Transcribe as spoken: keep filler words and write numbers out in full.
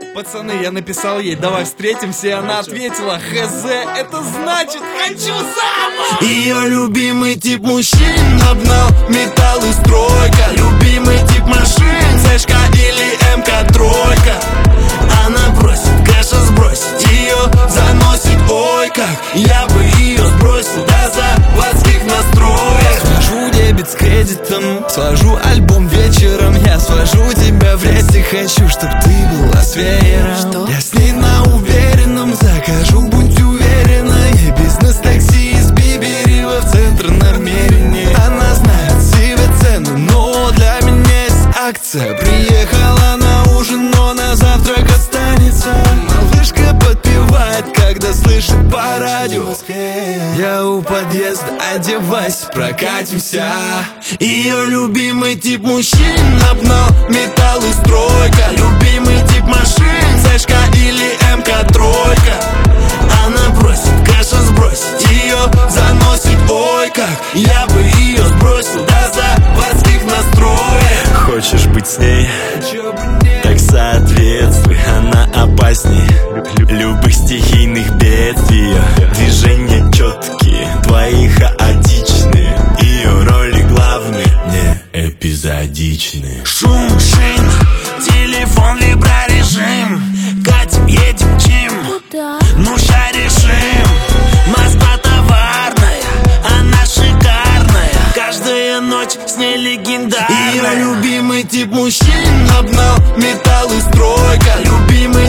Пацаны, я написал ей, давай встретимся, и она ответила, хз, это значит, хочу замуж! Ее любимый тип мужчин обнал металл и стройка. Любимый тип машин, Цешка или МК-тройка. Она просит кэша сбросить, ее заносит, ой как я бы ее сбросил до заводских настроек. Свожу дебет с кредитом, свожу альбом вечером. Я свожу тебя в рейс и хочу, чтоб ты была с веером. Я с ней на уверенном, закажу, будь уверена. Я бизнес-такси из Биберева в центр намерений. Она знает себе цену, но для меня есть акция. Приехала на ужин, но на завтрак останется. Малышка подпевает, когда слышит по радио. Я у подъезда, одевайся, прокатимся. Ее любимый тип мужчин обнал металл и стройка. Любимый тип машин, Цешка или МК-тройка. Она просит кэша сбросить, ее заносит, ой как я бы ее сбросил до заводских настроек. Хочешь быть с ней? Так соответствуй, она опаснее любых стихийных бедствий. Ее движения четкие, твои хаотичные. Ее роли главные, не эпизодичные. Шум шин, телефон виброрежим. Катим, едем, чим? Ну ща решим. Москва товарная, она шикарная. Каждая ночь с ней легендарная. Ее любимый тип мужчин обнал металл и стройка. Любимый